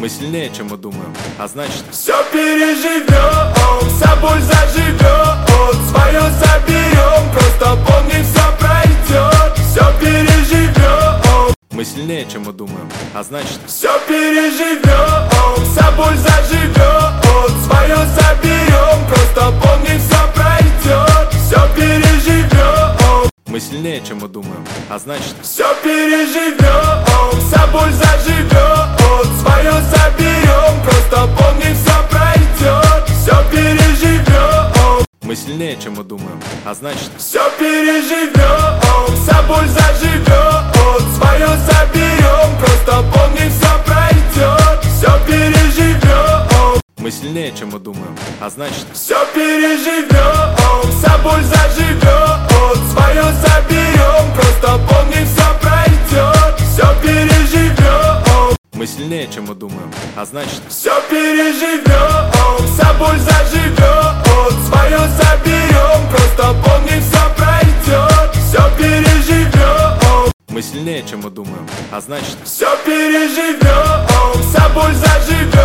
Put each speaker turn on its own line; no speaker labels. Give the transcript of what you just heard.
Мы сильнее, чем мы думаем, а значит
все переживем, вся боль заживет, свое заберем, просто помни, все пройдет. Все переживем,
мы сильнее, чем мы думаем, а значит
все переживем, вся боль заживет, свое заберем, просто помни, все пройдет. Все переживем,
мы сильнее, чем мы думаем, а значит
все переживем, вся боль заживет, свое заберем, просто помни, все пройдет. Все переживем,
мы сильнее, чем мы думаем, а значит
все переживем, вся боль заживет, свое заберем, просто помни, все пройдет. Все переживем,
мы сильнее, чем мы думаем, а значит
все переживем, вся боль заживет, свое заберем, просто помни, все пройдет. Все переживем,
мы сильнее, чем мы думаем, а значит
все переживем, вся боль заживет, свое заберем, просто помни, все пройдет. Все переживем,
мы сильнее, чем мы думаем, а значит
все переживем, вся боль заживет.